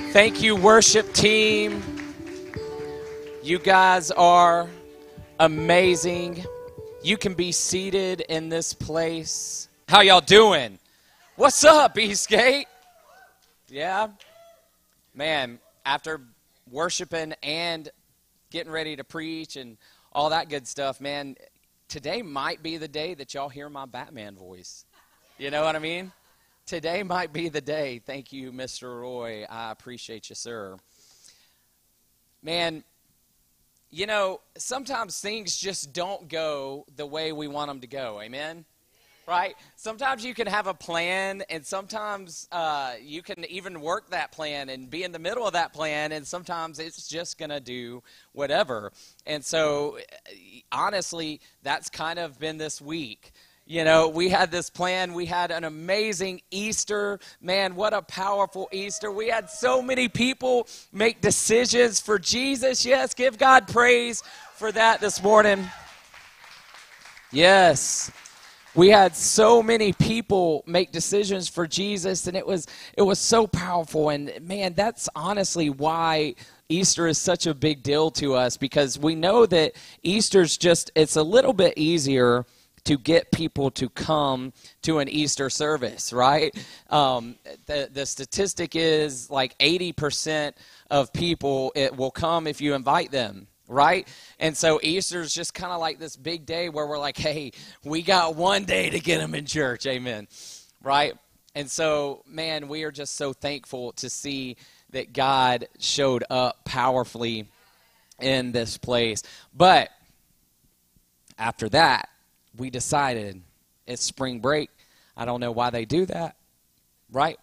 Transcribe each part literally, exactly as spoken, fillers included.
Thank you, worship team. You guys are amazing. You can be seated in this place. How y'all doing? What's up, Eastgate? Yeah? Man, after worshiping and getting ready to preach and all that good stuff, man, today might be the day that y'all hear my Batman voice. You know what I mean? Today might be the day. Thank you, Mister Roy. I appreciate you, sir. Man, you know, sometimes things just don't go the way we want them to go. Amen? Right? Sometimes you can have a plan, and sometimes uh, you can even work that plan and be in the middle of that plan, and sometimes it's just going to do whatever. And so, honestly, that's kind of been this week. You know, we had this plan. We had an amazing Easter. Man, what a powerful Easter. We had so many people make decisions for Jesus. Yes, give God praise for that this morning. Yes. We had so many people make decisions for Jesus, and it was it was so powerful. And, man, that's honestly why Easter is such a big deal to us, because we know that Easter's just, it's a little bit easier to get people to come to an Easter service, right? Um, the, the statistic is like eighty percent of people it will come if you invite them, right? And so Easter is just kind of like this big day where we're like, hey, we got one day to get them in church, amen, right? And so, man, we are just so thankful to see that God showed up powerfully in this place. But after that, we decided it's spring break. I don't know why they do that, right?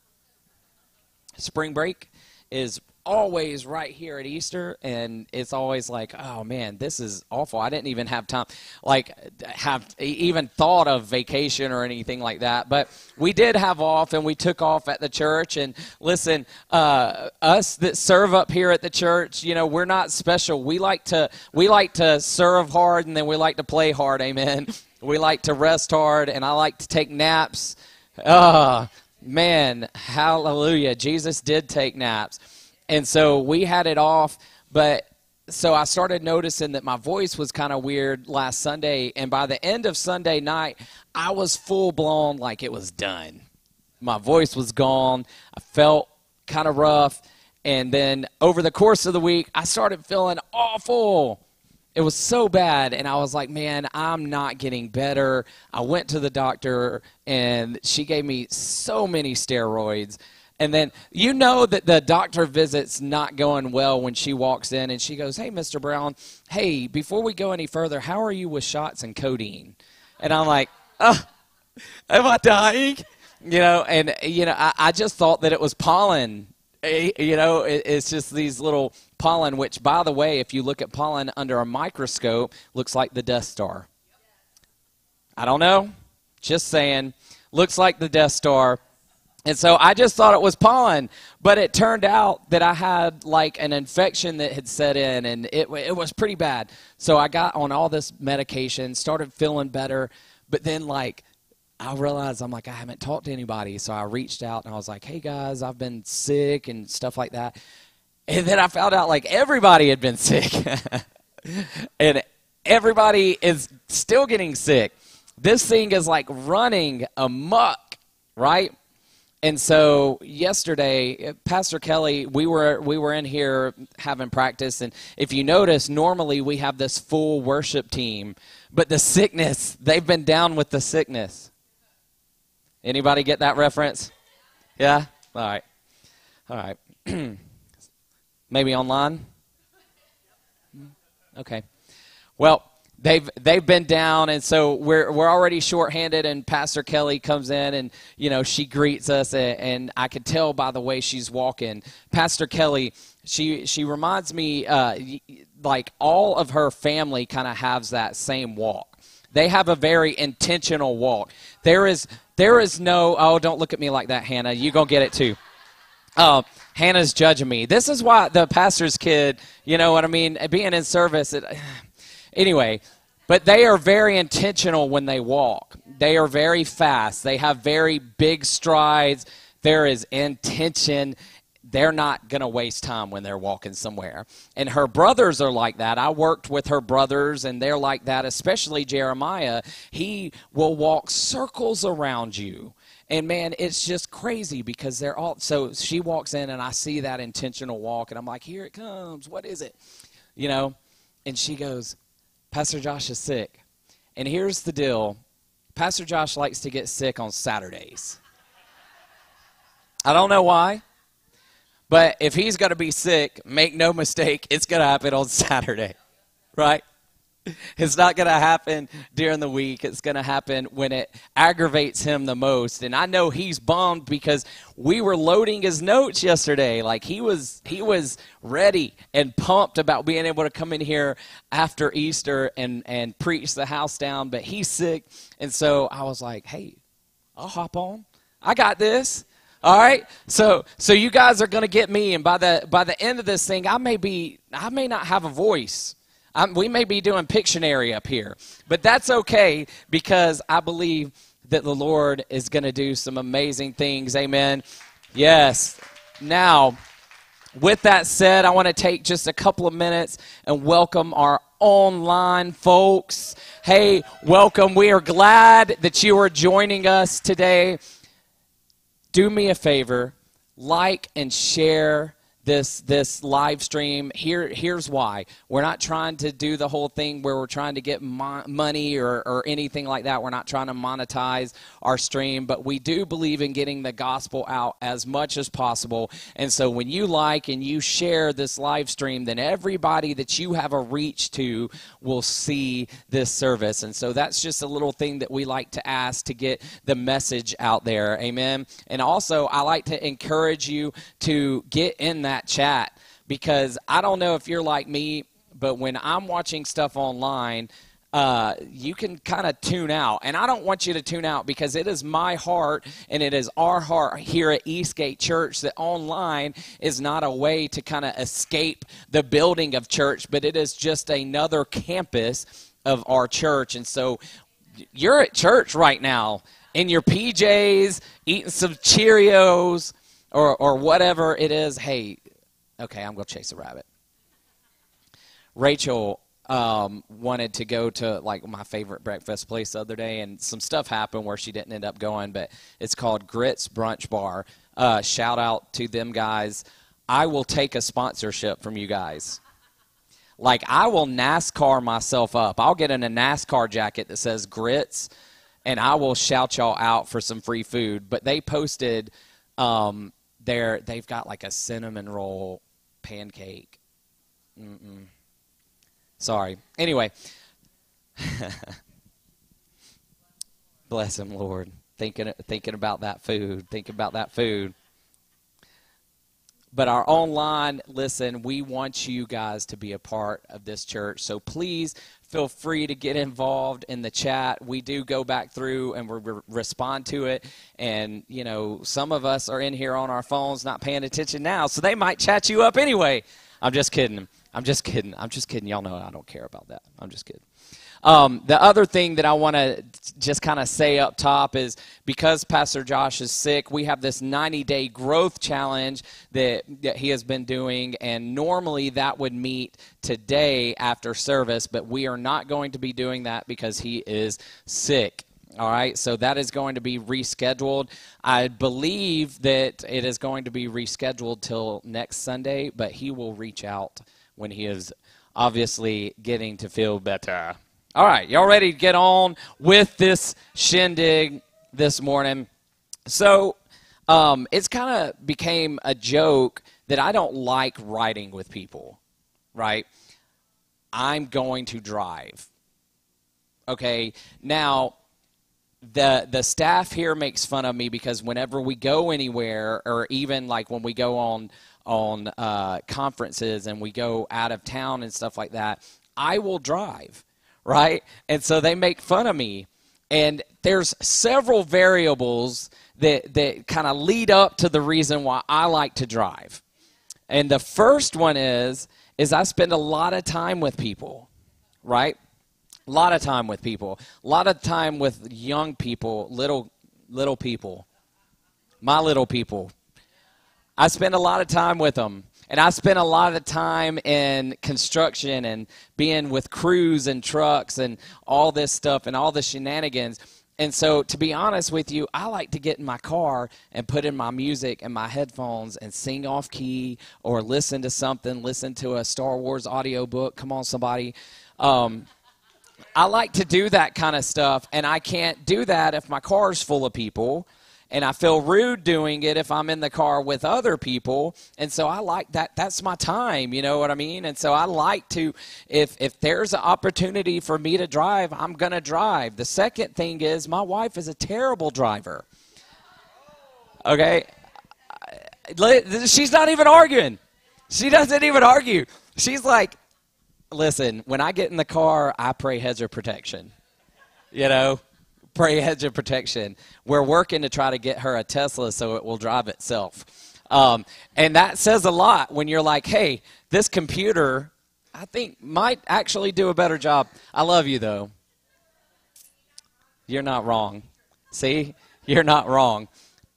Spring break is always right here at Easter, and it's always like, oh man, this is awful. I didn't even have time, like, have even thought of vacation or anything like that. But we did have off, and we took off at the church. And listen, uh, us that serve up here at the church, you know, we're not special. We like to we like to serve hard, and then we like to play hard. Amen. We like to rest hard, and I like to take naps. Oh man, hallelujah! Jesus did take naps. And so we had it off, but so I started noticing that my voice was kind of weird last Sunday, and by the end of Sunday night, I was full-blown like it was done. My voice was gone. I felt kind of rough, and then over the course of the week, I started feeling awful. It was so bad, and I was like, man, I'm not getting better. I went to the doctor, and she gave me so many steroids. And then you know that the doctor visit's not going well when she walks in and she goes, hey, Mister Brown, hey, before we go any further, how are you with shots and codeine? And I'm like, oh, am I dying? You know, and, you know, I, I just thought that it was pollen. You know, it, it's just these little pollen, which, by the way, if you look at pollen under a microscope, looks like the Death Star. I don't know. Just saying. Looks like the Death Star. And so I just thought it was pollen, but it turned out that I had like an infection that had set in, and it it was pretty bad. So I got on all this medication, started feeling better, but then like I realized I'm like, I haven't talked to anybody. So I reached out and I was like, hey guys, I've been sick and stuff like that. And then I found out like everybody had been sick and everybody is still getting sick. This thing is like running amok, right? And so yesterday, Pastor Kelly, we were we were in here having practice, and if you notice, normally we have this full worship team, but the sickness, they've been down with the sickness. Anybody get that reference? Yeah? All right. All right. Maybe online? Okay. Well, They've they've been down, and so we're we're already shorthanded. And Pastor Kelly comes in, and you know she greets us, and, and I could tell by the way she's walking. Pastor Kelly, she she reminds me uh, like all of her family kind of has that same walk. They have a very intentional walk. There is there is no oh don't look at me like that, Hannah. You gonna get it too. Uh, Hannah's judging me. This is why the pastor's kid. You know what I mean? Being in service. It, Anyway, but they are very intentional when they walk. They are very fast. They have very big strides. There is intention. they're not going to waste time when they're walking somewhere. And her brothers are like that. I worked with her brothers, and they're like that, especially Jeremiah. He will walk circles around you. And, man, it's just crazy because they're all – so she walks in, and I see that intentional walk, and I'm like, here it comes. What is it? You know, and she goes, Pastor Josh is sick. And here's the deal. Pastor Josh likes to get sick on Saturdays. I don't know why. But if he's going to be sick, make no mistake, it's going to happen on Saturday, right? It's not going to happen during the week. It's going to happen when it aggravates him the most. And I know he's bummed because we were loading his notes yesterday. Like he was he was ready and pumped about being able to come in here after Easter and, and preach the house down. But he's sick. And so I was like, hey, I'll hop on. I got this. All right, so so you guys are going to get me, and by the by the end of this thing, I may be I may not have a voice. I'm, we may be doing Pictionary up here, but that's okay because I believe that the Lord is going to do some amazing things. Amen. Yes. Now, with that said, I want to take just a couple of minutes and welcome our online folks. Hey, welcome. We are glad that you are joining us today. Do me a favor, like and share this this live stream. Here, here's why. We're not trying to do the whole thing where we're trying to get mo- money or, or anything like that. We're not trying to monetize our stream, but we do believe in getting the gospel out as much as possible. And so when you like and you share this live stream, then everybody that you have a reach to will see this service. And so that's just a little thing that we like to ask to get the message out there. Amen. And also, I like to encourage you to get in that chat, because I don't know if you're like me, but when I'm watching stuff online, uh, you can kind of tune out. And I don't want you to tune out, because it is my heart and it is our heart here at Eastgate Church that online is not a way to kind of escape the building of church, but it is just another campus of our church. And so you're at church right now in your P Js, eating some Cheerios or, or whatever it is. Hey, okay, I'm going to chase a rabbit. Rachel um, wanted to go to, like, my favorite breakfast place the other day, and some stuff happened where she didn't end up going, but it's called Grits Brunch Bar. Uh, shout out to them guys. I will take a sponsorship from you guys. Like, I will NASCAR myself up. I'll get in a NASCAR jacket that says Grits, and I will shout y'all out for some free food. But they posted um, their, they've got like a cinnamon roll pancake. Mm-mm. Sorry. Anyway. Bless him, Lord. Thinking, thinking about that food. Thinking about that food. But our online, listen, we want you guys to be a part of this church. So please feel free to get involved in the chat. We do go back through and we re- respond to it. And, you know, some of us are in here on our phones not paying attention now, so they might chat you up anyway. I'm just kidding. I'm just kidding. I'm just kidding. Y'all know I don't care about that. I'm just kidding. Um, the other thing that I want to just kind of say up top is, because Pastor Josh is sick, we have this ninety-day growth challenge that, that he has been doing, and normally that would meet today after service, but we are not going to be doing that because he is sick. All right, so that is going to be rescheduled. I believe that it is going to be rescheduled till next Sunday, but he will reach out when he is obviously getting to feel better. All right, y'all ready to get on with this shindig this morning? So um, it's kind of became a joke that I don't like riding with people, right? I'm going to drive. Okay, now the the staff here makes fun of me because whenever we go anywhere, or even like when we go on on uh, conferences and we go out of town and stuff like that, I will drive. Right? And so they make fun of me. And there's several variables that, that kind of lead up to the reason why I like to drive. And the first one is, is I spend a lot of time with people, right? A lot of time with people. A lot of time with young people, little little people. My little people. I spend a lot of time with them. And I spend a lot of time in construction and being with crews and trucks and all this stuff and all the shenanigans. And so, to be honest with you, I like to get in my car and put in my music and my headphones and sing off key or listen to something, listen to a Star Wars audiobook. Come on, somebody. Um, I like to do that kind of stuff, and I can't do that if my car's full of people. And I feel rude doing it if I'm in the car with other people. And so I like that. That's my time, you know what I mean? And so I like to, if, if there's an opportunity for me to drive, I'm going to drive. The second thing is my wife is a terrible driver. Okay? She's not even arguing. She doesn't even argue. She's like, listen, when I get in the car, I pray hedge of protection, you know? Pray hedge of protection. We're working to try to get her a Tesla so it will drive itself. Um, and that says a lot when you're like, hey, this computer, I think, might actually do a better job. I love you, though. You're not wrong. See? You're not wrong.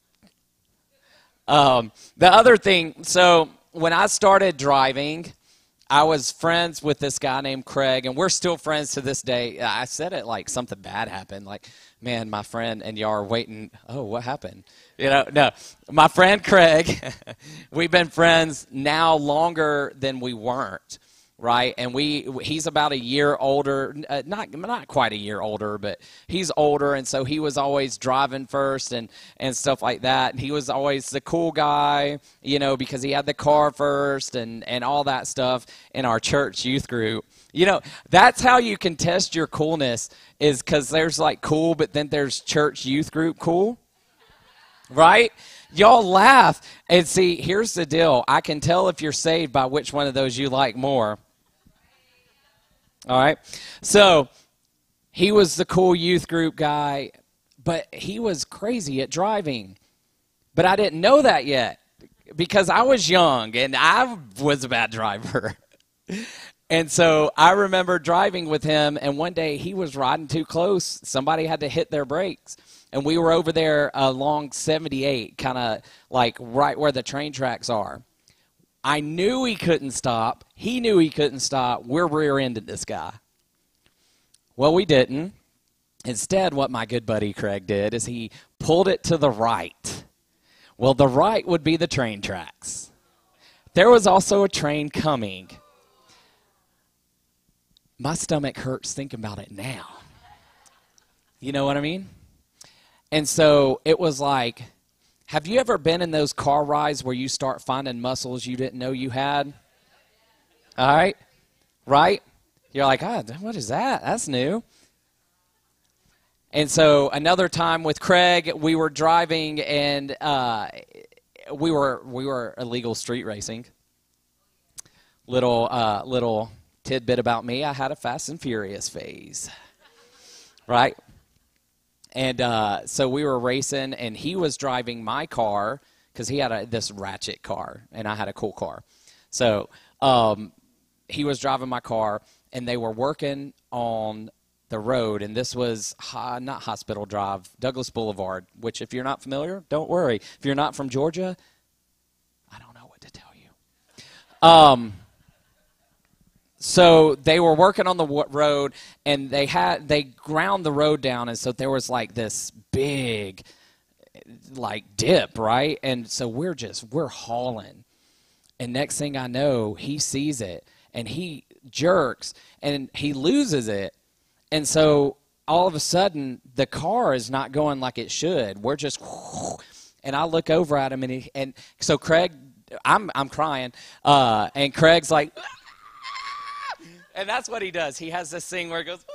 Um, the other thing, so when I started driving, I was friends with this guy named Craig, and we're still friends to this day. I said it like something bad happened. Like, man, my friend, and y'all are waiting. Oh, what happened? You know, no. My friend Craig, we've been friends now longer than we weren't, right? And we he's about a year older, uh, not not quite a year older, but he's older, and so he was always driving first and, and stuff like that. And he was always the cool guy, you know, because he had the car first and, and all that stuff in our church youth group. You know, that's how you can test your coolness, is because there's like cool, but then there's church youth group cool, right? Y'all laugh. And see, here's the deal. I can tell if you're saved by which one of those you like more. All right? So he was the cool youth group guy, but he was crazy at driving. But I didn't know that yet because I was young and I was a bad driver. And so I remember driving with him, and one day he was riding too close. Somebody had to hit their brakes. And we were over there along seventy-eight, kind of like right where the train tracks are. I knew he couldn't stop. He knew he couldn't stop. We're rear-ended this guy. Well, we didn't. Instead, what my good buddy Craig did is he pulled it to the right. Well, the right would be the train tracks. There was also a train coming. My stomach hurts thinking about it now. You know what I mean? And so it was like, have you ever been in those car rides where you start finding muscles you didn't know you had? All right? Right? You're like, oh, what is that? That's new. And so another time with Craig, we were driving and uh, we were we were illegal street racing. Little uh, little tidbit about me: I had a Fast and Furious phase, right? And uh, so we were racing, and he was driving my car because he had a, this ratchet car, and I had a cool car. So um, he was driving my car, and they were working on the road, and this was uh, not Hospital Drive, Douglas Boulevard, which if you're not familiar, don't worry. If you're not from Georgia, I don't know what to tell you. Um, so they were working on the road, and they had they ground the road down, and so there was like this big like dip, right? And so we're just we're hauling, and next thing I know, he sees it, and he jerks, and he loses it. And so all of a sudden, the car is not going like it should. We're just, and I look over at him, and he, and so Craig, I'm I'm crying, uh, and Craig's like, and that's what he does. He has this thing where he goes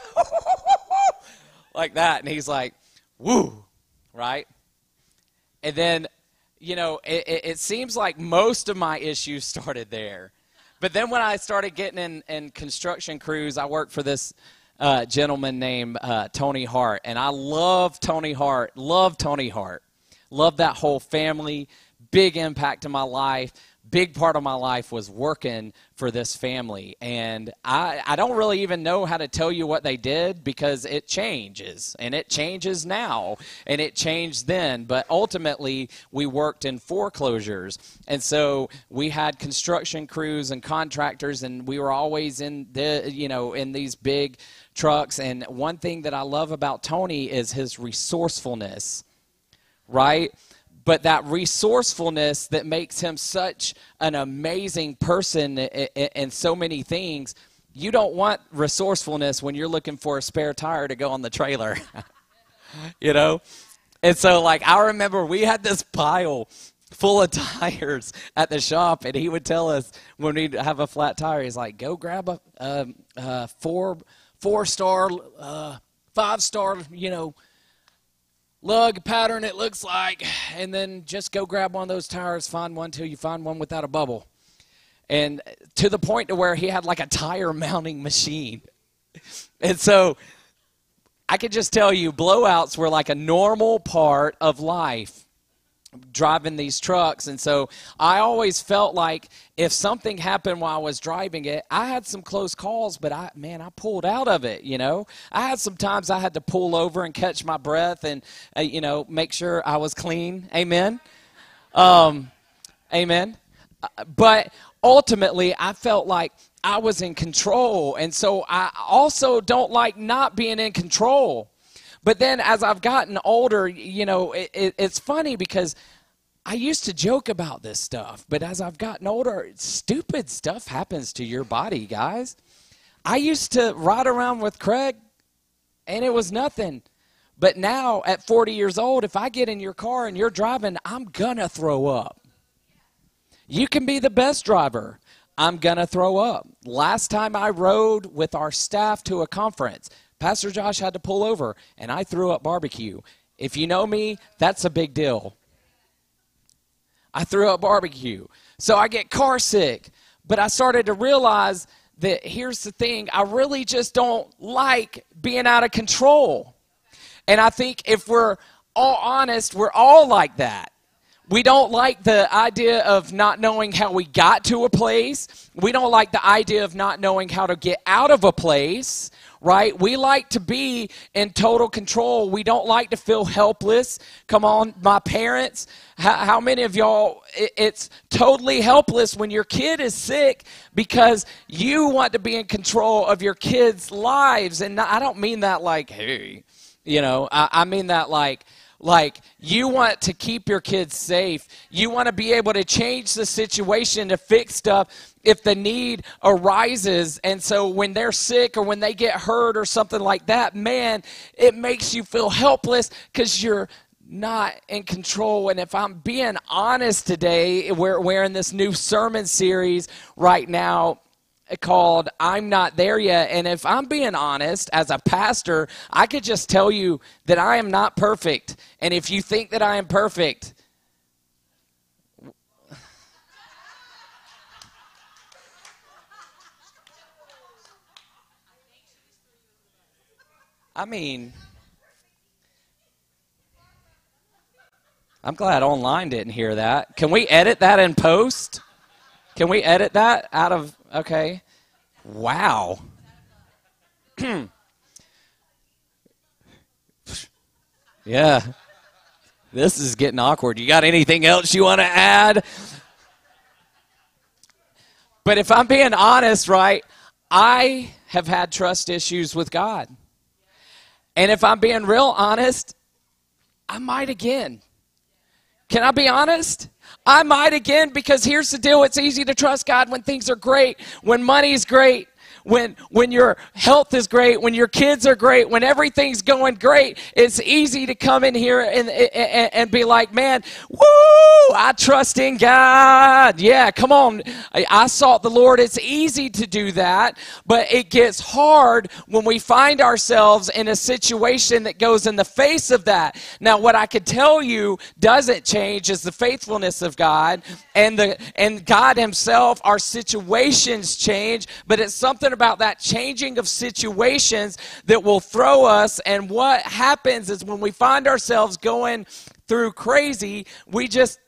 like that, and he's like, woo, right? And then, you know, it, it, it seems like most of my issues started there. But then when I started getting in, in construction crews, I worked for this Uh, gentleman named uh, Tony Hart, and I love Tony Hart, love Tony Hart, love that whole family, big impact in my life, big part of my life was working for this family. And I, I don't really even know how to tell you what they did because it changes. And it changes now. And it changed then. But ultimately, we worked in foreclosures. And so we had construction crews and contractors, and we were always in the, you know, in these big trucks. And one thing that I love about Tony is his resourcefulness, right? But that resourcefulness that makes him such an amazing person in so many things, you don't want resourcefulness when you're looking for a spare tire to go on the trailer, you know? And so, like, I remember we had this pile full of tires at the shop, and he would tell us when we'd have a flat tire, he's like, go grab a, a, a four, four-star, uh, five-star, you know, lug pattern it looks like, and then just go grab one of those tires, find one till you find one without a bubble. And to the point to where he had like a tire mounting machine. And so I could just tell you blowouts were like a normal part of life driving these trucks. And so I always felt like if something happened while I was driving it, I had some close calls, but I, man, I pulled out of it, you know. I had some times I had to pull over and catch my breath and, uh, you know, make sure I was clean. Amen. Um, amen. Uh, but ultimately, I felt like I was in control. And so I also don't like not being in control. But then as I've gotten older, you know, it, it, it's funny because I used to joke about this stuff. But as I've gotten older, stupid stuff happens to your body, guys. I used to ride around with Craig, and it was nothing. But now at forty years old, if I get in your car and you're driving, I'm going to throw up. You can be the best driver. I'm going to throw up. Last time I rode with our staff to a conference, Pastor Josh had to pull over, and I threw up barbecue. If you know me, that's a big deal. I threw up barbecue. So I get car sick. But I started to realize that here's the thing. I really just don't like being out of control. And I think if we're all honest, we're all like that. We don't like the idea of not knowing how we got to a place. We don't like the idea of not knowing how to get out of a place, right? We like to be in total control. We don't like to feel helpless. Come on, my parents, how, how many of y'all, it, it's totally helpless when your kid is sick because you want to be in control of your kids' lives. And I don't mean that like, hey, you know, I, I mean that like, Like, you want to keep your kids safe. You want to be able to change the situation to fix stuff if the need arises. And so when they're sick or when they get hurt or something like that, man, it makes you feel helpless because you're not in control. And if I'm being honest today, we're, we're in this new sermon series right now called I'm Not There Yet. And if I'm being honest, as a pastor, I could just tell you that I am not perfect. And if you think that I am perfect, I mean, I'm glad online didn't hear that. Can we edit that in post? Can we edit that out of, okay. Wow. Yeah. This is getting awkward. You got anything else you want to add? But if I'm being honest, right, I have had trust issues with God. And if I'm being real honest, I might again. Can I be honest? I might again, because here's the deal. It's easy to trust God when things are great, when money's great, when when your health is great, when your kids are great, when everything's going great. It's easy to come in here and, and, and be like, man, woo, I trust in God. Yeah, come on. I, I sought the Lord. It's easy to do that, but it gets hard when we find ourselves in a situation that goes in the face of that. Now, what I could tell you doesn't change is the faithfulness of God and the and God himself. Our situations change, but it's something about that changing of situations that will throw us. And what happens is when we find ourselves going through crazy, we just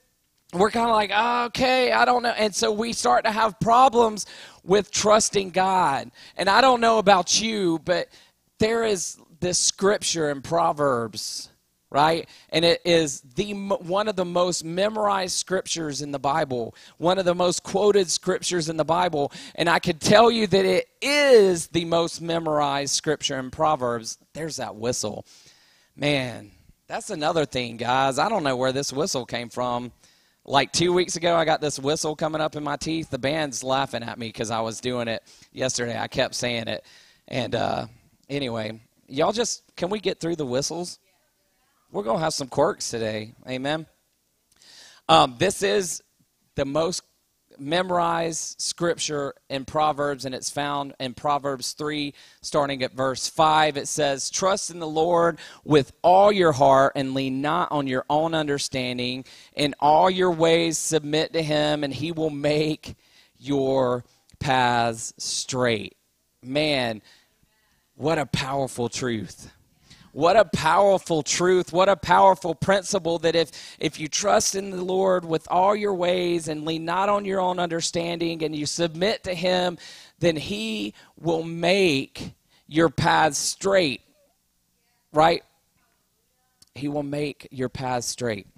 we're kind of like, oh, okay, I don't know. And so we start to have problems with trusting God. And I don't know about you, but there is this scripture in Proverbs, right? And it is the one of the most memorized scriptures in the Bible, one of the most quoted scriptures in the Bible. And I could tell you that it is the most memorized scripture in Proverbs. There's that whistle. Man, that's another thing, guys. I don't know where this whistle came from. Like two weeks ago, I got this whistle coming up in my teeth. The band's laughing at me because I was doing it yesterday. I kept saying it. And uh, anyway, y'all just, can we get through the whistles? We're going to have some quirks today. Amen. Um, this is the most memorized scripture in Proverbs, and it's found in Proverbs three, starting at verse five. It says, trust in the Lord with all your heart and lean not on your own understanding. In all your ways submit to him, and he will make your paths straight. Man, what a powerful truth. What a powerful truth. What a powerful principle that if, if you trust in the Lord with all your ways and lean not on your own understanding and you submit to him, then he will make your paths straight. Right? He will make your paths straight.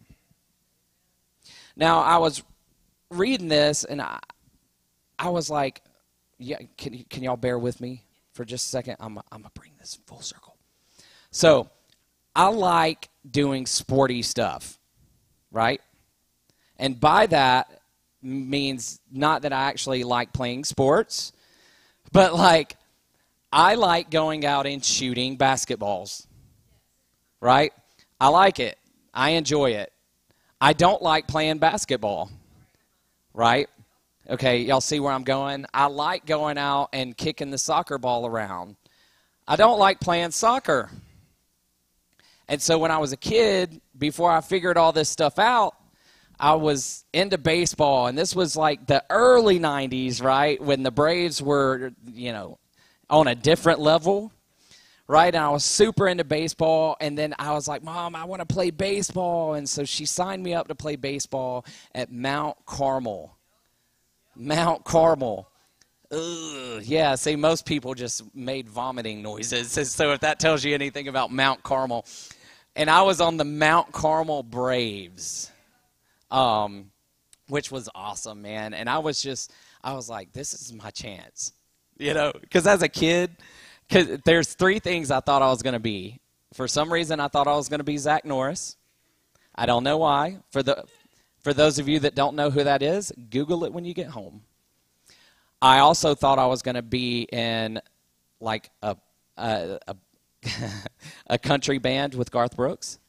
Now, I was reading this and I, I was like, yeah, can, can y'all bear with me for just a second? I'm, I'm going to bring this full circle. So, I like doing sporty stuff, right? And by that means not that I actually like playing sports, but like I like going out and shooting basketballs, right? I like it. I enjoy it. I don't like playing basketball, right? Okay, y'all see where I'm going? I like going out and kicking the soccer ball around. I don't like playing soccer. And so when I was a kid, before I figured all this stuff out, I was into baseball. And this was like the early nineties, right, when the Braves were, you know, on a different level, right? And I was super into baseball. And then I was like, Mom, I want to play baseball. And so she signed me up to play baseball at Mount Carmel. Mount Carmel. Ugh, yeah, see, most people just made vomiting noises. So if that tells you anything about Mount Carmel. And I was on the Mount Carmel Braves, um, which was awesome, man. And I was just, I was like, this is my chance, you know, because as a kid, cause there's three things I thought I was going to be. For some reason, I thought I was going to be Zach Norris. I don't know why. For the for those of you that don't know who that is, Google it when you get home. I also thought I was going to be in like a a, a a country band with Garth Brooks.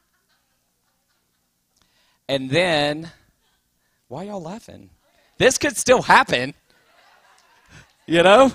And then, why y'all laughing? This could still happen, you know?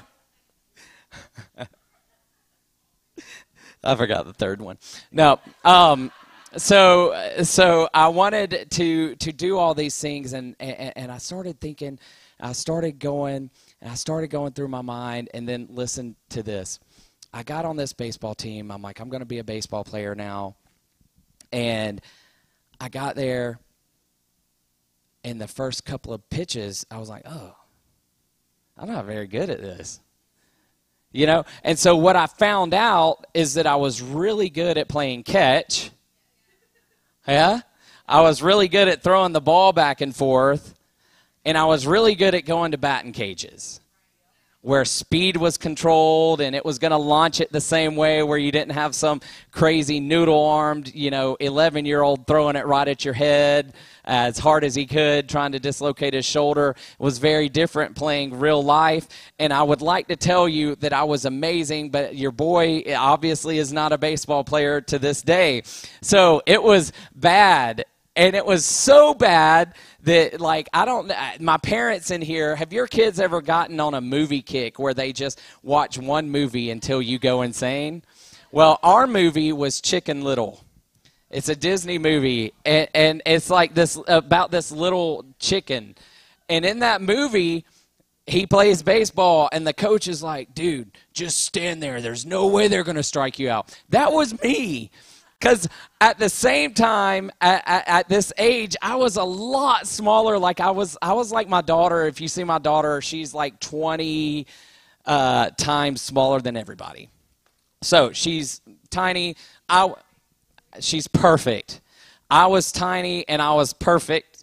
I forgot the third one. No, um, so so I wanted to to do all these things, and, and and I started thinking, I started going, and I started going through my mind, and then listen to this. I got on this baseball team. I'm like, I'm going to be a baseball player now. And I got there, and the first couple of pitches, I was like, oh, I'm not very good at this. You know? And so what I found out is that I was really good at playing catch. Yeah? I was really good at throwing the ball back and forth. And I was really good at going to batting cages, where speed was controlled and it was going to launch it the same way, where you didn't have some crazy noodle-armed, you know, eleven-year-old throwing it right at your head as hard as he could, trying to dislocate his shoulder. It was very different playing real life. And I would like to tell you that I was amazing, but your boy obviously is not a baseball player to this day. So it was bad. And it was so bad that, like, I don't, my parents in here, have your kids ever gotten on a movie kick where they just watch one movie until you go insane? Well, our movie was Chicken Little. It's a Disney movie, and, and it's like this, about this little chicken. And in that movie, he plays baseball, and the coach is like, dude, just stand there. There's no way they're going to strike you out. That was me. Because at the same time, at, at, at this age, I was a lot smaller. Like I was, I was like my daughter. If you see my daughter, she's like twenty uh, times smaller than everybody. So she's tiny. I, she's perfect. I was tiny and I was perfect.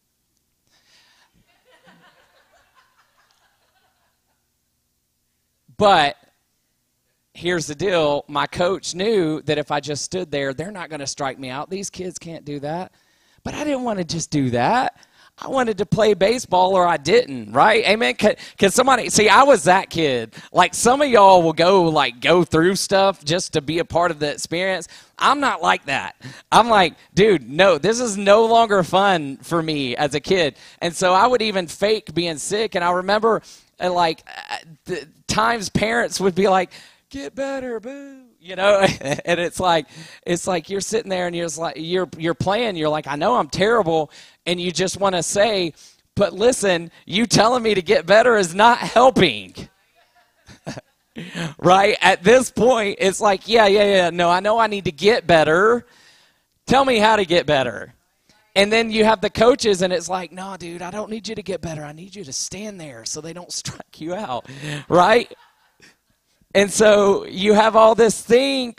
But here's the deal. My coach knew that if I just stood there, they're not going to strike me out. These kids can't do that. But I didn't want to just do that. I wanted to play baseball or I didn't, right? Amen? Can somebody, see, I was that kid. Like some of y'all will go, like, go through stuff just to be a part of the experience. I'm not like that. I'm like, dude, no, this is no longer fun for me as a kid. And so I would even fake being sick. And I remember, uh, like, uh, the times parents would be like, get better, boo. You know, and it's like it's like you're sitting there and you're just like you're you're playing. You're like, I know I'm terrible, and you just want to say, but listen, you telling me to get better is not helping. Right? At this point, it's like, yeah, yeah, yeah. No, I know I need to get better. Tell me how to get better. And then you have the coaches, and it's like, no, dude, I don't need you to get better. I need you to stand there so they don't strike you out. Right? And so you have all this thing,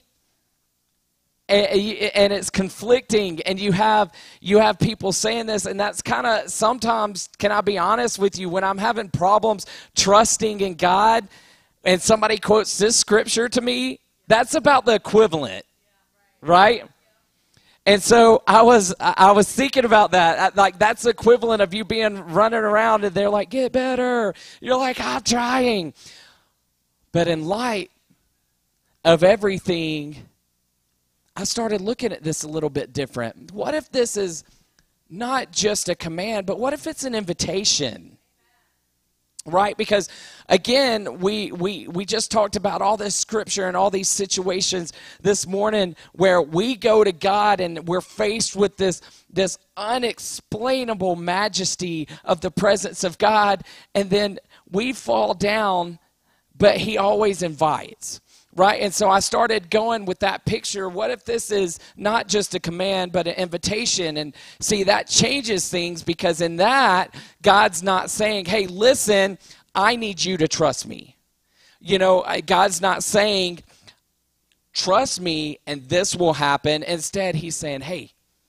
and it's conflicting, and you have you have people saying this, and that's kind of sometimes, can I be honest with you, when I'm having problems trusting in God, and somebody quotes this scripture to me, that's about the equivalent, right? And so I was I was thinking about that, like that's the equivalent of you being running around, and they're like, get better. You're like, I'm trying. But in light of everything, I started looking at this a little bit different. What if this is not just a command, but what if it's an invitation? Right? Because, again, we, we, we just talked about all this scripture and all these situations this morning where we go to God and we're faced with this, this unexplainable majesty of the presence of God, and then we fall down. But he always invites, right? And so I started going with that picture. What if this is not just a command, but an invitation? And see, that changes things, because in that, God's not saying, hey, listen, I need you to trust me. You know, God's not saying, trust me and this will happen. Instead, he's saying, hey,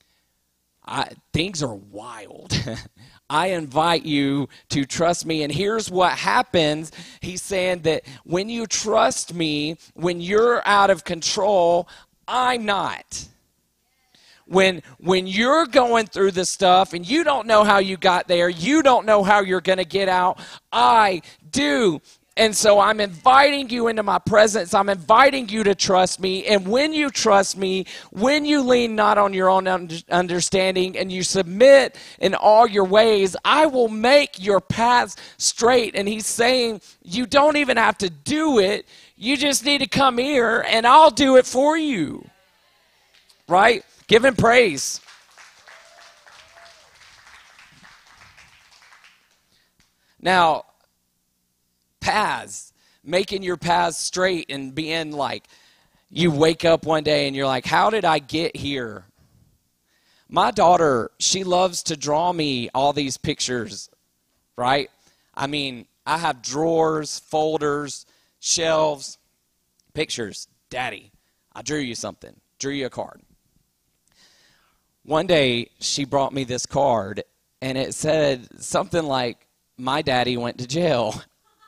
I, things are wild. I invite you to trust me. And here's what happens. He's saying that when you trust me, when you're out of control, I'm not. When, when you're going through this stuff and you don't know how you got there, you don't know how you're going to get out, I do. And so I'm inviting you into my presence. I'm inviting you to trust me. And when you trust me, when you lean not on your own understanding and you submit in all your ways, I will make your paths straight. And he's saying you don't even have to do it. You just need to come here and I'll do it for you. Right? Give him praise. Now, paths, making your paths straight and being like, you wake up one day and you're like, how did I get here? My daughter, she loves to draw me all these pictures, right? I mean, I have drawers, folders, shelves, pictures. Daddy, I drew you something, drew you a card. One day, she brought me this card, and it said something like, my daddy went to jail.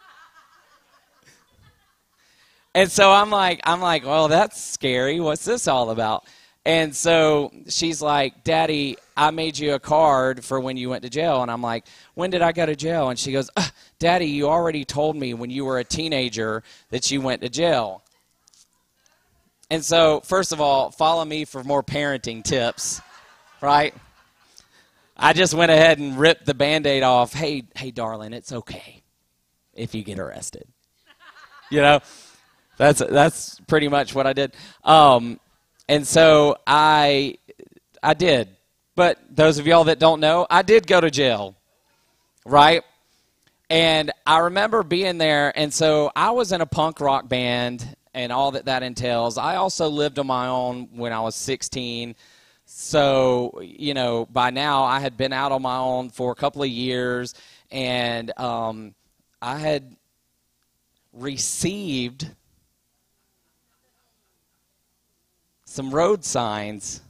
And so I'm like, I'm like, well, that's scary. What's this all about? And so she's like, Daddy, I made you a card for when you went to jail. And I'm like, when did I go to jail? And she goes, uh, Daddy, you already told me when you were a teenager that you went to jail. And so, first of all, follow me for more parenting tips, right? I just went ahead and ripped the Band-Aid off. Hey, hey, darling, it's okay if you get arrested. You know? That's that's pretty much what I did. Um, and so I I did. But those of y'all that don't know, I did go to jail, right? And I remember being there, and so I was in a punk rock band. and all that that entails. I also lived on my own when I was sixteen. So, you know, by now I had been out on my own for a couple of years, and um, I had received some road signs,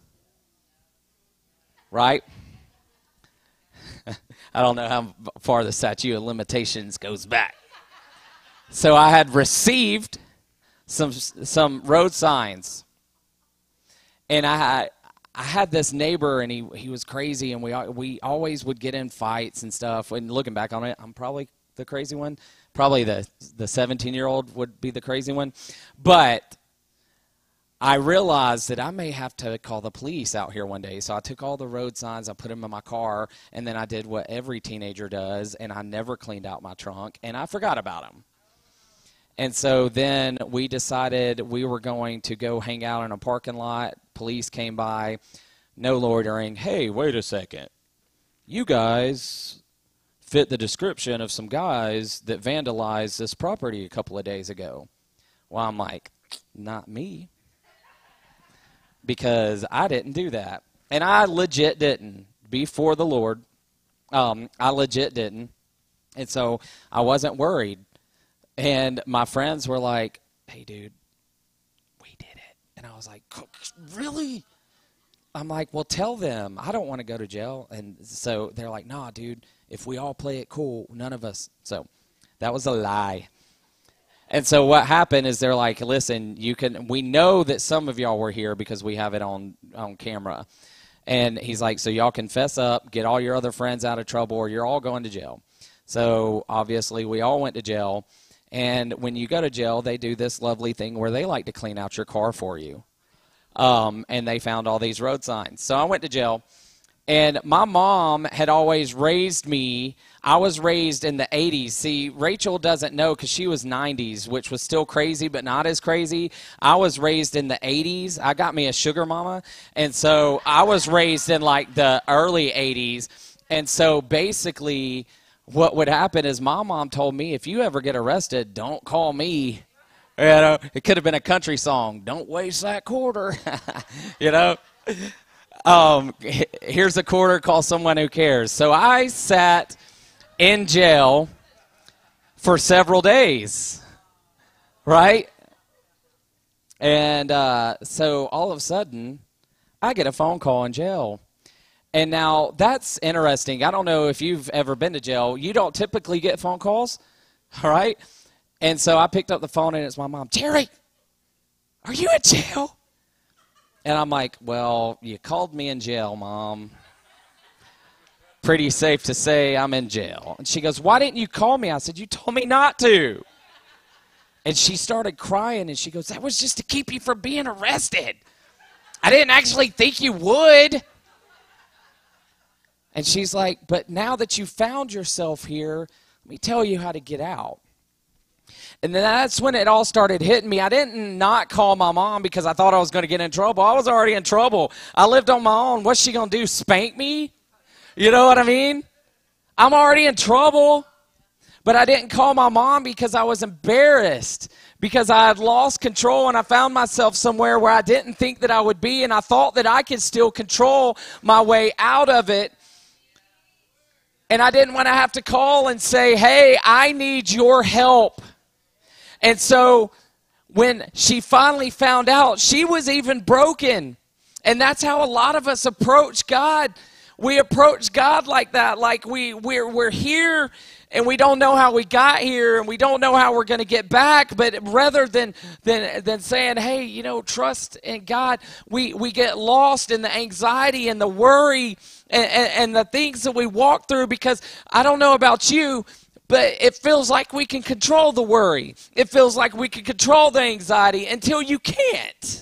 right? I don't know how far the statute of limitations goes back. So I had received some some road signs, and I had I had this neighbor, and he he was crazy, and we we always would get in fights and stuff. And looking back on it, I'm probably the crazy one. Probably the the seventeen-year-old would be the crazy one, but I realized that I may have to call the police out here one day. So I took all the road signs, I put them in my car, and then I did what every teenager does, and I never cleaned out my trunk, and I forgot about them. And so then we decided we were going to go hang out in a parking lot. Police came by, no loitering. Hey, wait a second. You guys fit the description of some guys that vandalized this property a couple of days ago. Well, I'm like, not me. Because I didn't do that. And I legit didn't. Before the Lord, um, I legit didn't. And so I wasn't worried. And my friends were like, hey, dude, we did it. And I was like, really? I'm like, well, tell them. I don't want to go to jail. And so they're like, nah, dude, if we all play it cool, none of us. So that was a lie. And so what happened is they're like, listen, you can, we know that some of y'all were here because we have it on, on camera. And he's like, so y'all confess up, get all your other friends out of trouble, or you're all going to jail. So obviously we all went to jail. And when you go to jail, they do this lovely thing where they like to clean out your car for you. Um, and they found all these road signs. So I went to jail. And my mom had always raised me. I was raised in the eighties. See, Rachel doesn't know because she was nineties, which was still crazy, but not as crazy. I was raised in the eighties. I got me a sugar mama. And so I was raised in like the early eighties. And so basically what would happen is my mom told me, if you ever get arrested, don't call me. You know, it could have been a country song. Don't waste that quarter. You know? Um, here's a quarter, call someone who cares. So I sat in jail for several days, right? And uh, so all of a sudden, I get a phone call in jail. And now that's interesting. I don't know if you've ever been to jail. You don't typically get phone calls, all right? And so I picked up the phone, and it's my mom. Jerry, are you in jail? And I'm like, well, you called me in jail, Mom. Pretty safe to say I'm in jail. And she goes, why didn't you call me? I said, you told me not to. And she started crying, and she goes, that was just to keep you from being arrested. I didn't actually think you would. And she's like, but now that you found yourself here, let me tell you how to get out. And then that's when it all started hitting me. I didn't not call my mom because I thought I was going to get in trouble. I was already in trouble. I lived on my own. What's she going to do, spank me? You know what I mean? I'm already in trouble. But I didn't call my mom because I was embarrassed, because I had lost control, and I found myself somewhere where I didn't think that I would be, and I thought that I could still control my way out of it. And I didn't want to have to call and say, hey, I need your help. And so when she finally found out, she was even broken. And that's how a lot of us approach God. We approach God like that, like we, we're, we're here and we don't know how we got here, and we don't know how we're going to get back. But rather than, than, than saying, hey, you know, trust in God, we, we get lost in the anxiety and the worry and, and, and the things that we walk through, because I don't know about you, but it feels like we can control the worry. It feels like we can control the anxiety until you can't.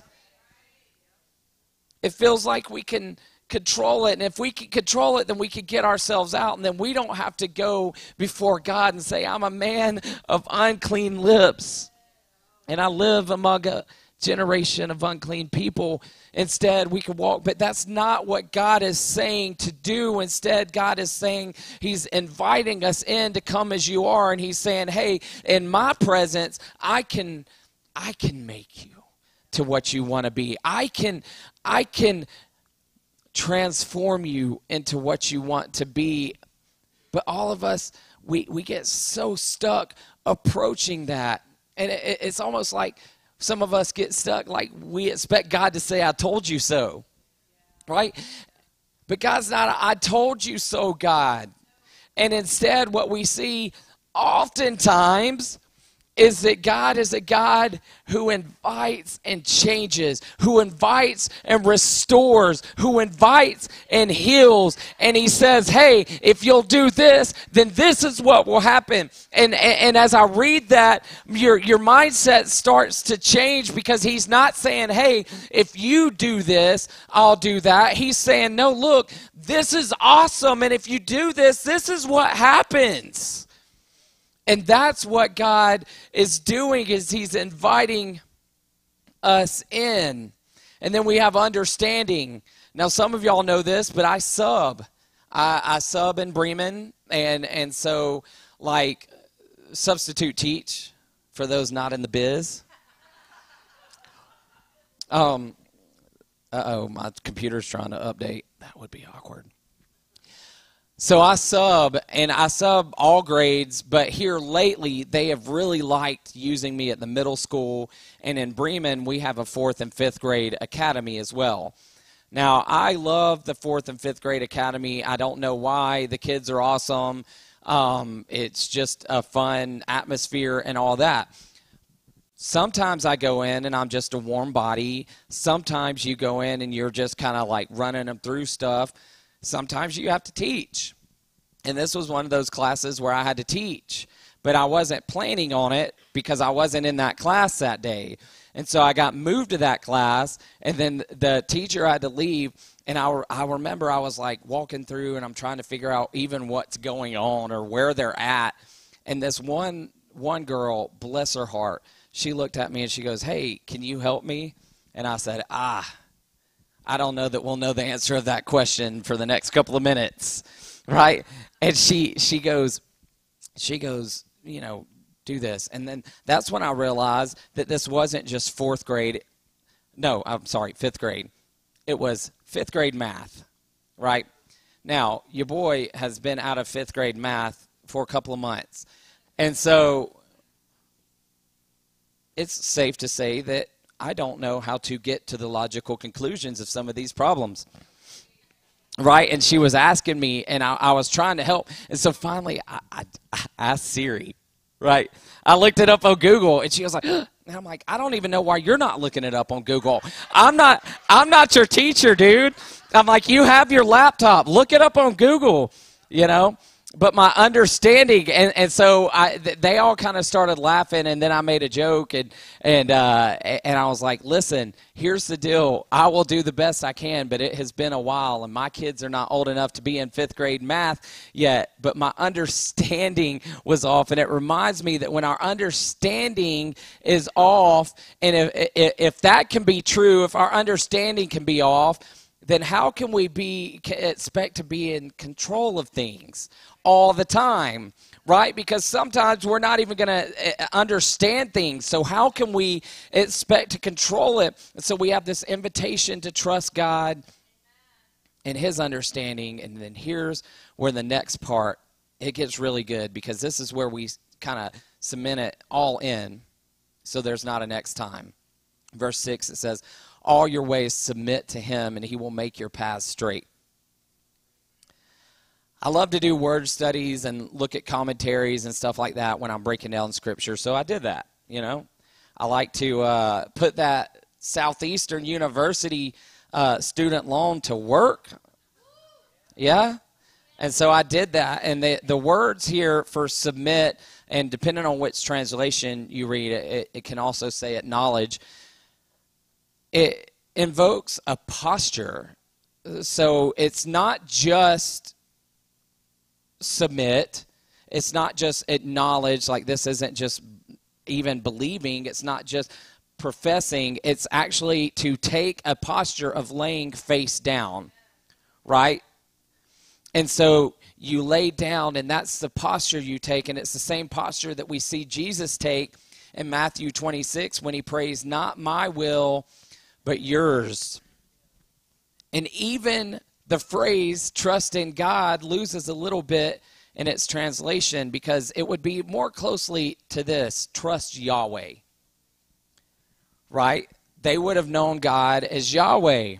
It feels like we can control it, and if we can control it, then we can get ourselves out, and then we don't have to go before God and say, I'm a man of unclean lips, and I live among a generation of unclean people. Instead, we can walk, but that's not what God is saying to do. Instead, God is saying, he's inviting us in to come as you are, and he's saying, hey, in my presence, I can I can make you to what you want to be. I can, I can transform you into what you want to be. But all of us, we, we get so stuck approaching that. And it, it's almost like some of us get stuck like we expect God to say, I told you so. Right? But God's not a, I told you so, God. And instead, what we see oftentimes is that God is a God who invites and changes, who invites and restores, who invites and heals. And he says, hey, if you'll do this, then this is what will happen. And, and, and as I read that, your, your mindset starts to change, because he's not saying, hey, if you do this, I'll do that. He's saying, no, look, this is awesome. And if you do this, this is what happens. And that's what God is doing, is he's inviting us in. And then we have understanding. Now, some of y'all know this, but I sub. I, I sub in Bremen. And, and so, like, substitute teach for those not in the biz. Um, uh-oh, my computer's trying to update. That would be awkward. So I sub, and I sub all grades, but here lately they have really liked using me at the middle school, and in Bremen we have a fourth and fifth grade academy as well. Now, I love the fourth and fifth grade academy. I don't know why. The kids are awesome. Um, it's just a fun atmosphere and all that. Sometimes I go in and I'm just a warm body. Sometimes you go in and you're just kind of like running them through stuff. Sometimes you have to teach. And this was one of those classes where I had to teach. But I wasn't planning on it because I wasn't in that class that day. And so I got moved to that class, and then the teacher had to leave. And I, I remember I was like walking through, and I'm trying to figure out even what's going on or where they're at. And this one, one girl, bless her heart, she looked at me and she goes, hey, can you help me? And I said, ah. I don't know that we'll know the answer of that question for the next couple of minutes, right? And she she goes, she goes, you know, do this. And then that's when I realized that this wasn't just fourth grade. No, I'm sorry, fifth grade. It was fifth grade math, right? Now, your boy has been out of fifth grade math for a couple of months. And so it's safe to say that I don't know how to get to the logical conclusions of some of these problems, right? And she was asking me, and I, I was trying to help. And so finally, I, I, I asked Siri, right? I looked it up on Google, and she was like, and I'm like, I don't even know why you're not looking it up on Google. I'm not, I'm not your teacher, dude. I'm like, you have your laptop. Look it up on Google, you know? But my understanding, and, and so I, th- they all kind of started laughing, and then I made a joke, and and uh, and I was like, listen, here's the deal. I will do the best I can, but it has been a while, and my kids are not old enough to be in fifth grade math yet, but my understanding was off, and it reminds me that when our understanding is off, and if if, if that can be true, if our understanding can be off, then how can we be expect to be in control of things all the time, right? Because sometimes we're not even going to understand things. So how can we expect to control it? And so we have this invitation to trust God and his understanding. And then here's where the next part, it gets really good, because this is where we kind of cement it all in, so there's not a next time. Verse six, it says, all your ways submit to him, and he will make your paths straight. I love to do word studies and look at commentaries and stuff like that when I'm breaking down scripture, so I did that, you know. I like to uh, put that Southeastern University uh, student loan to work. Yeah? And so I did that, and the, the words here for submit, and depending on which translation you read, it, it can also say acknowledge. It invokes a posture. So it's not just submit. It's not just acknowledge, like this isn't just even believing. It's not just professing. It's actually to take a posture of laying face down, right? And so you lay down, and that's the posture you take, and it's the same posture that we see Jesus take in Matthew twenty-six when he prays, not my will, but yours. And even the phrase trust in God loses a little bit in its translation, because it would be more closely to this: trust Yahweh. Right? They would have known God as Yahweh.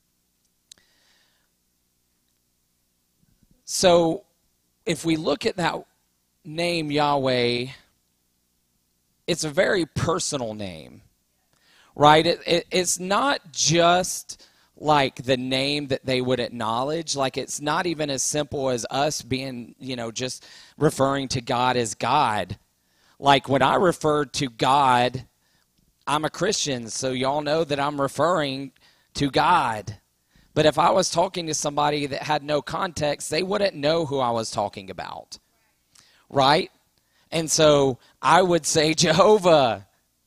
So if we look at that name Yahweh, it's a very personal name, right? It, it, it's not just like the name that they would acknowledge. Like, it's not even as simple as us being, you know, just referring to God as God. Like, when I refer to God, I'm a Christian, so y'all know that I'm referring to God. But if I was talking to somebody that had no context, they wouldn't know who I was talking about, right? And so I would say Jehovah.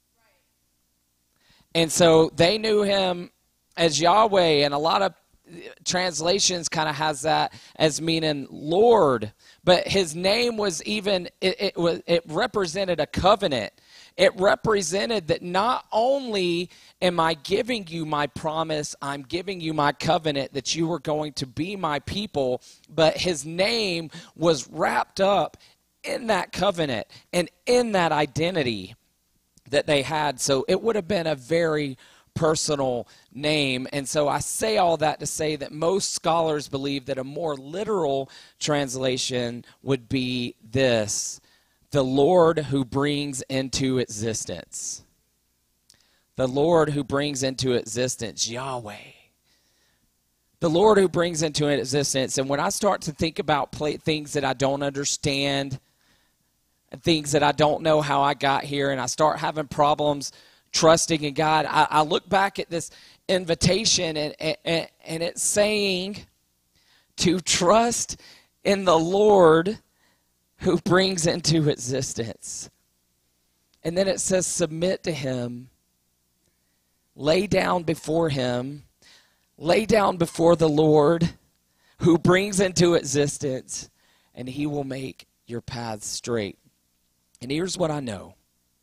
And so they knew him as Yahweh, and a lot of translations kind of has that as meaning Lord. But his name was even, it, it was it represented a covenant. It represented that not only am I giving you my promise, I'm giving you my covenant that you were going to be my people, but his name was wrapped up in that covenant and in that identity that they had. So it would have been a very personal name. And so I say all that to say that most scholars believe that a more literal translation would be this: the Lord who brings into existence. The Lord who brings into existence, Yahweh. The Lord who brings into existence. And when I start to think about play, things that I don't understand, things that I don't know how I got here, and I start having problems trusting in God, I, I look back at this invitation, and, and, and it's saying to trust in the Lord who brings into existence. And then it says submit to him, lay down before him, lay down before the Lord who brings into existence, and he will make your paths straight. And here's what I know.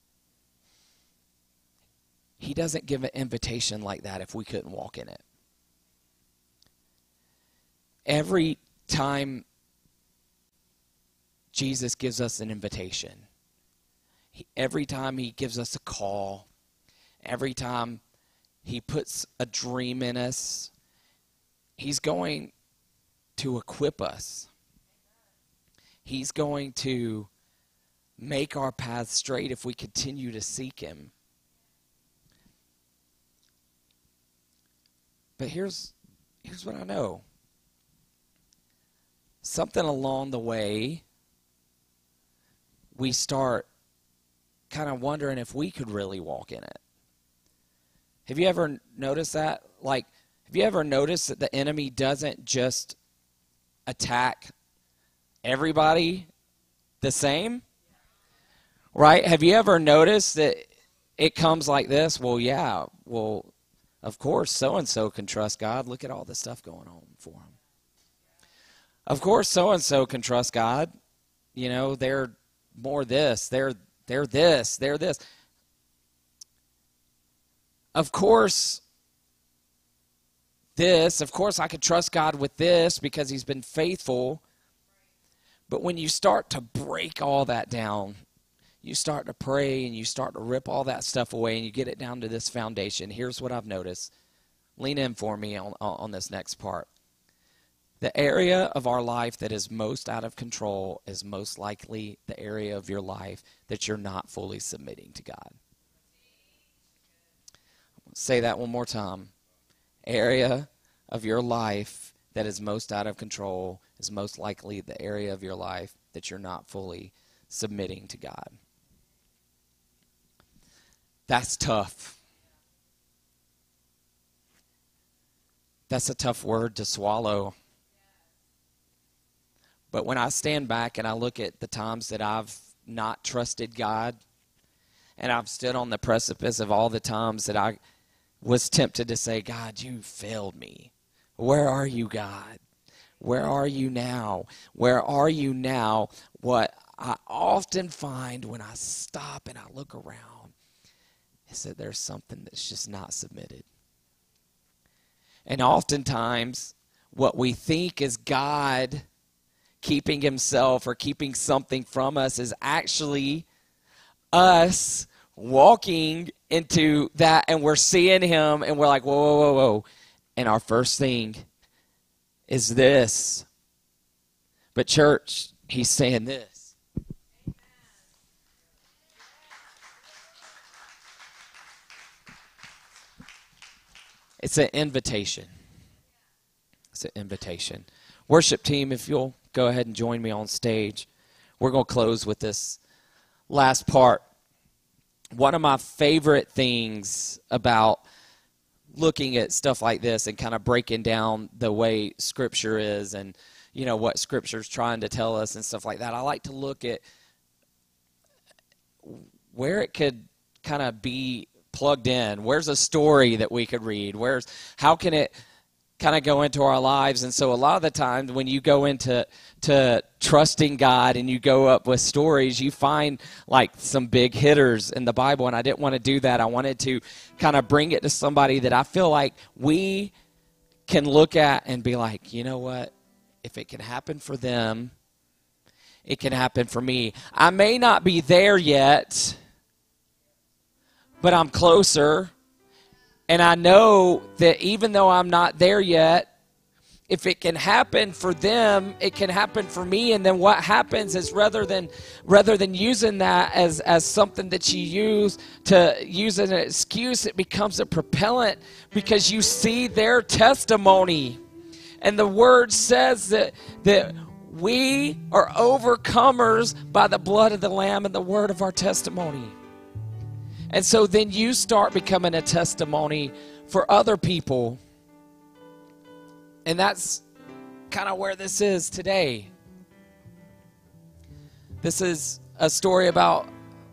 He doesn't give an invitation like that if we couldn't walk in it. Every time Jesus gives us an invitation, he, every time he gives us a call, every time he puts a dream in us, he's going to equip us. He's going to make our paths straight if we continue to seek him. But here's, here's what I know. Something along the way, we start kind of wondering if we could really walk in it. Have you ever noticed that? Like, have you ever noticed that the enemy doesn't just attack everybody the same? Right? Have you ever noticed that it comes like this? Well, yeah, well, of course, so-and-so can trust God. Look at all the stuff going on for him. Of course, so-and-so can trust God. You know, they're more this, they're they're this, they're this. Of course, this, of course I could trust God with this because he's been faithful. But when you start to break all that down, you start to pray and you start to rip all that stuff away and you get it down to this foundation. Here's what I've noticed. Lean in for me on, on this next part. The area of our life that is most out of control is most likely the area of your life that you're not fully submitting to God. Say that one more time. Area of your life that is most out of control is most likely the area of your life that you're not fully submitting to God. That's tough. That's a tough word to swallow. But when I stand back and I look at the times that I've not trusted God, and I've stood on the precipice of all the times that I was tempted to say, God, you failed me. Where are you, God? Where are you now? Where are you now? What I often find when I stop and I look around is that there's something that's just not submitted. And oftentimes, what we think is God keeping himself or keeping something from us is actually us walking into that, and we're seeing him, and we're like, whoa, whoa, whoa, whoa. And our first thing is this. But church, he's saying this. It's an invitation. It's an invitation. Worship team, if you'll go ahead and join me on stage. We're going to close with this last part. One of my favorite things about looking at stuff like this and kind of breaking down the way Scripture is and, you know, what Scripture's trying to tell us and stuff like that, I like to look at where it could kind of be plugged in. Where's a story that we could read? Where's, how can it kind of go into our lives? And so a lot of the times when you go into to trusting God and you go up with stories, you find like some big hitters in the Bible, and I didn't want to do that. I wanted to kind of bring it to somebody that I feel like we can look at and be like, you know what? If it can happen for them, it can happen for me. I may not be there yet, but I'm closer. And I know that even though I'm not there yet, if it can happen for them, it can happen for me. And then what happens is rather than rather than using that as, as something that you use to use as an excuse, it becomes a propellant because you see their testimony. And the word says that that we are overcomers by the blood of the Lamb and the word of our testimony. And so then you start becoming a testimony for other people. And that's kind of where this is today. This is a story about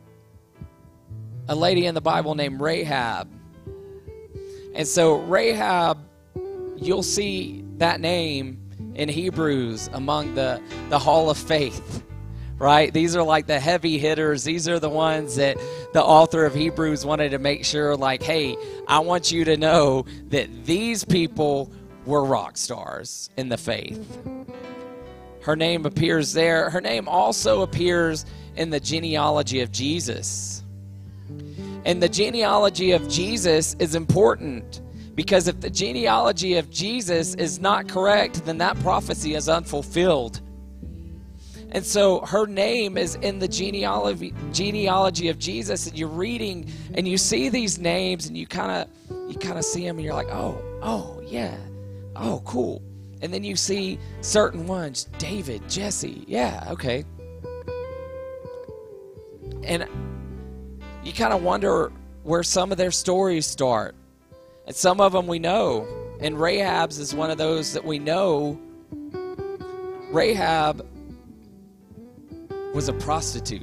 a lady in the Bible named Rahab. And so Rahab, you'll see that name in Hebrews among the, the Hall of Faith. Right? These are like the heavy hitters. These are the ones that the author of Hebrews wanted to make sure, like, hey, I want you to know that these people were rock stars in the faith. Her name appears there. Her name also appears in the genealogy of Jesus. And the genealogy of Jesus is important because if the genealogy of Jesus is not correct, then that prophecy is unfulfilled. And so her name is in the genealogy genealogy of Jesus, and you're reading and you see these names and you kind of you kind of see them and you're like, oh, oh yeah, oh cool. And then you see certain ones, David, Jesse, yeah, okay. And you kind of wonder where some of their stories start. And some of them we know. And Rahab's is one of those that we know. Rahab was a prostitute,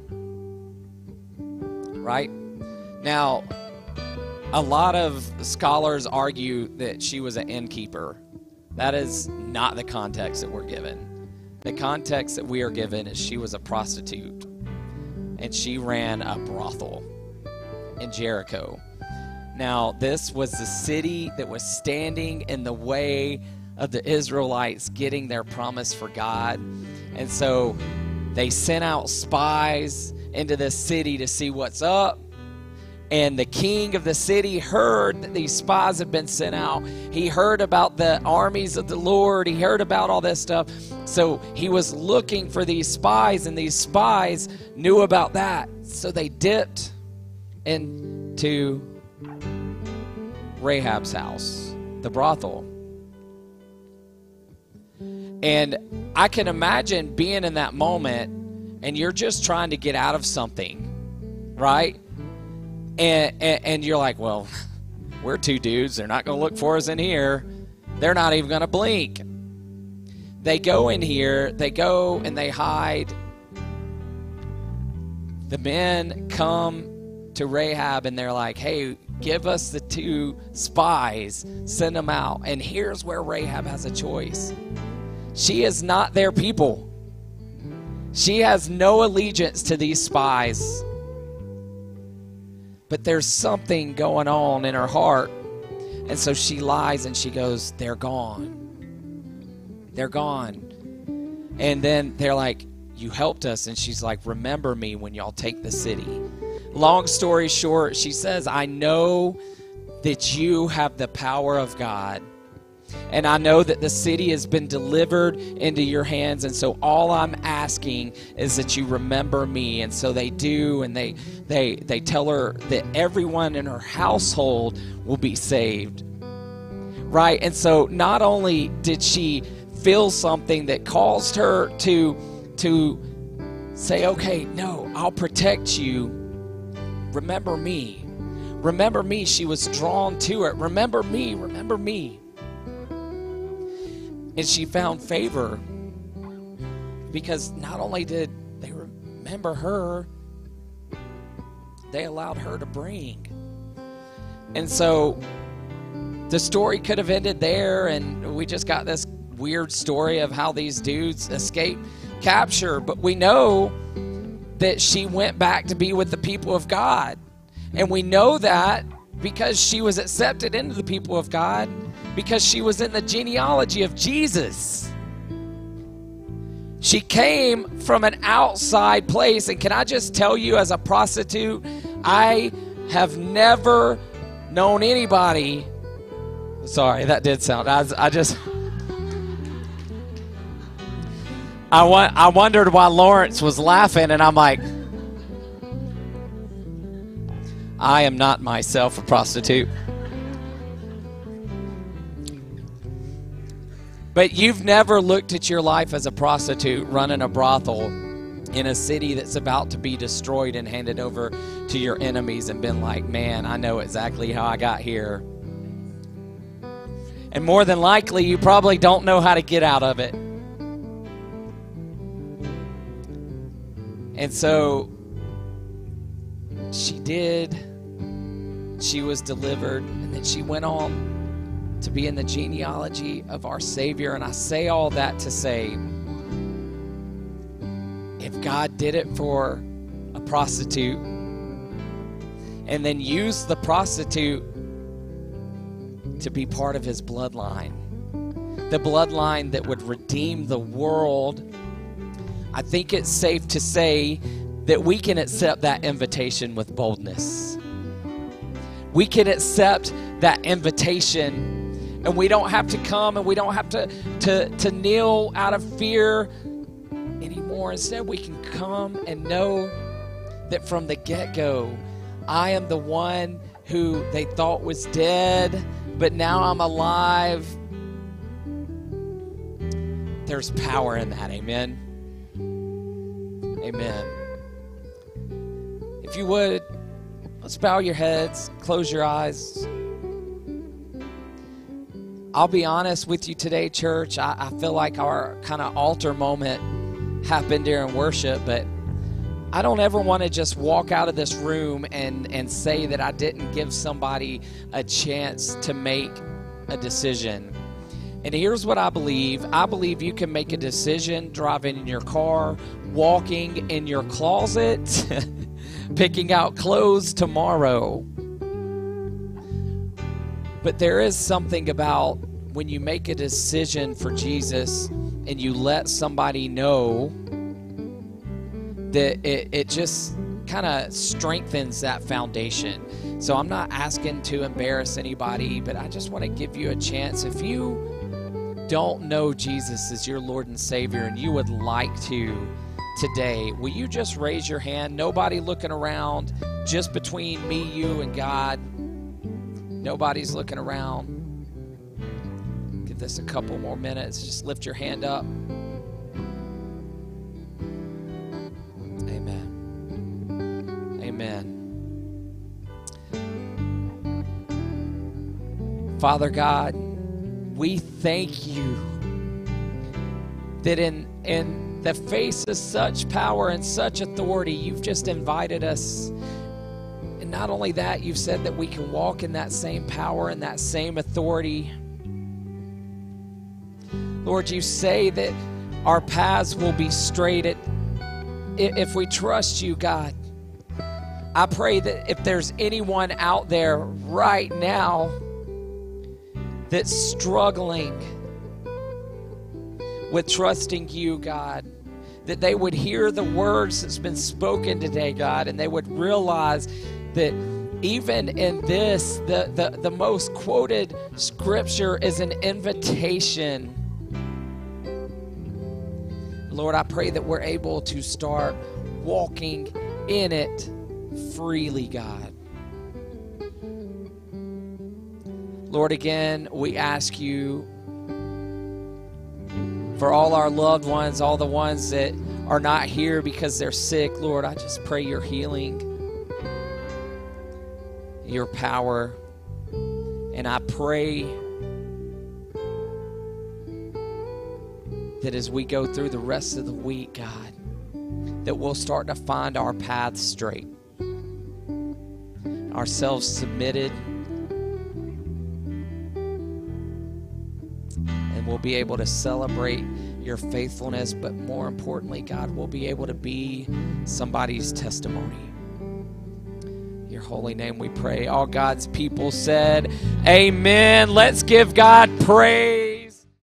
right? Now, a lot of scholars argue that she was an innkeeper. That is not the context that we're given. The context that we are given is she was a prostitute, and she ran a brothel in Jericho. Now, this was the city that was standing in the way of the Israelites getting their promise for God. And so they sent out spies into this city to see what's up. And the king of the city heard that these spies had been sent out. He heard about the armies of the Lord. He heard about all this stuff. So he was looking for these spies, and these spies knew about that. So they dipped into Rahab's house, the brothel. And I can imagine being in that moment and you're just trying to get out of something, right? And, and, and you're like, well, we're two dudes. They're not going to look for us in here. They're not even going to blink. They go in here. They go and they hide. The men come to Rahab and they're like, hey, give us the two spies. Send them out. And here's where Rahab has a choice. She is not their people. She has no allegiance to these spies. But there's something going on in her heart. And so she lies and she goes, they're gone. They're gone. And then they're like, you helped us. And she's like, remember me when y'all take the city. Long story short, she says, I know that you have the power of God. And I know that the city has been delivered into your hands. And so all I'm asking is that you remember me. And so they do. And they they they tell her that everyone in her household will be saved. Right? And so not only did she feel something that caused her to, to say, okay, no, I'll protect you. Remember me. Remember me. She was drawn to it. Remember me. Remember me. And she found favor because not only did they remember her, they allowed her to bring. And so the story could have ended there, and we just got this weird story of how these dudes escaped capture. But we know that she went back to be with the people of God. And we know that because she was accepted into the people of God, because she was in the genealogy of Jesus. She came from an outside place. And can I just tell you, as a prostitute, I have never known anybody. Sorry, that did sound. I, I just. I want. I wondered why Lawrence was laughing, and I'm like, I am not myself a prostitute. But you've never looked at your life as a prostitute running a brothel in a city that's about to be destroyed and handed over to your enemies and been like, man, I know exactly how I got here. And more than likely, you probably don't know how to get out of it. And so she did. She was delivered, and then she went on to be in the genealogy of our Savior. And I say all that to say, if God did it for a prostitute and then used the prostitute to be part of his bloodline, the bloodline that would redeem the world, I think it's safe to say that we can accept that invitation with boldness. We can accept that invitation. And we don't have to come and we don't have to, to, to kneel out of fear anymore. Instead, we can come and know that from the get-go, I am the one who they thought was dead, but now I'm alive. There's power in that. Amen. Amen. If you would, let's bow your heads, close your eyes. I'll be honest with you today, church. I, I feel like our kind of altar moment happened during worship, but I don't ever want to just walk out of this room and, and say that I didn't give somebody a chance to make a decision. And here's what I believe. I believe you can make a decision driving in your car, walking in your closet, picking out clothes tomorrow. But there is something about when you make a decision for Jesus and you let somebody know that it, it just kind of strengthens that foundation. So I'm not asking to embarrass anybody, but I just want to give you a chance. If you don't know Jesus as your Lord and Savior and you would like to today, will you just raise your hand? Nobody looking around, just between me, you, and God. Nobody's looking around. Give this a couple more minutes. Just lift your hand up. Amen. Amen. Father God, we thank you that in, in the face of such power and such authority, you've just invited us. And not only that, you've said that we can walk in that same power and that same authority. Lord, you say that our paths will be straight at if we trust you, God, I pray that if there's anyone out there right now that's struggling with trusting you, God, that they would hear the words that's been spoken today, God, and they would realize that even in this, the, the, the most quoted scripture is an invitation. Lord, I pray that we're able to start walking in it freely, God. Lord, again, we ask you for all our loved ones, all the ones that are not here because they're sick. Lord, I just pray your healing, your power, and I pray that as we go through the rest of the week, God, that we'll start to find our path straight, ourselves submitted, and we'll be able to celebrate your faithfulness, but more importantly, God, we'll be able to be somebody's testimony. In your holy name we pray. All God's people said, amen. Let's give God praise.